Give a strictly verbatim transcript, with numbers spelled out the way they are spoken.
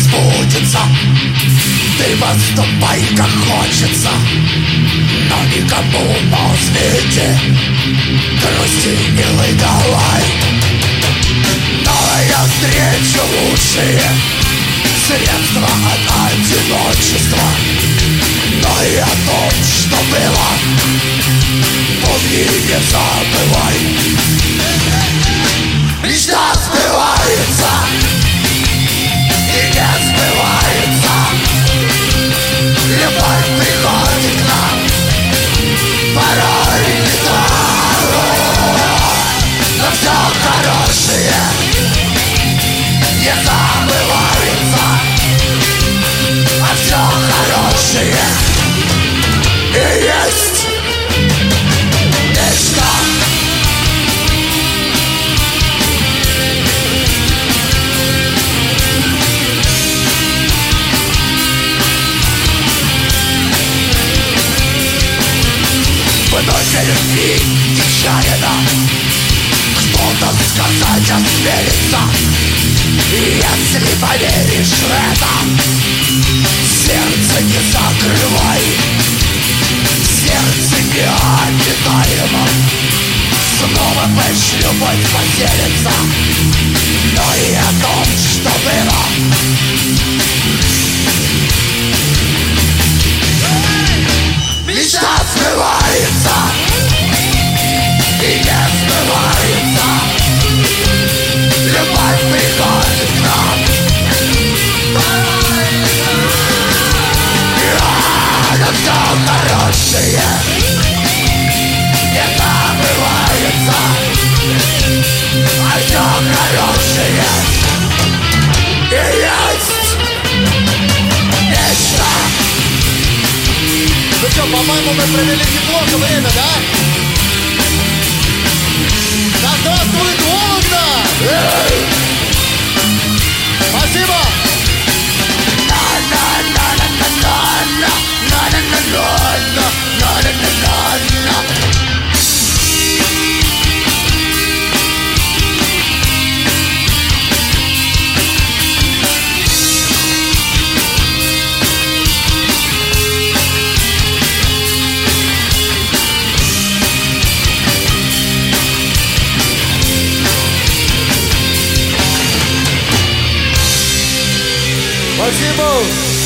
сбудется. Ты поступай как хочется, но никому на свете грусти, милый, давай. Но я встречу лучшие средства от одиночества. Но и о том, что было, помни, не забывай. Мечта сбывается и не сбывается. Любовь приходит к нам порой не так. Но все хорошее не забывается, а все хорошее и есть мечта. В ночи любви нечаянно кто-то сказать осмелится. И если поверишь в это, сердце не закрывай. Сердце необитаемо, снова пусть любовь поселится. Но и о том, что было, мечта сбывается и не сбывается. Любовь приходит к нам, но все хорошее не забывается, а все хорошее и есть мечта. Ну что, по-моему, мы провели неплохо время, да? Да здравствует Вологда! Спасибо! Спасибо!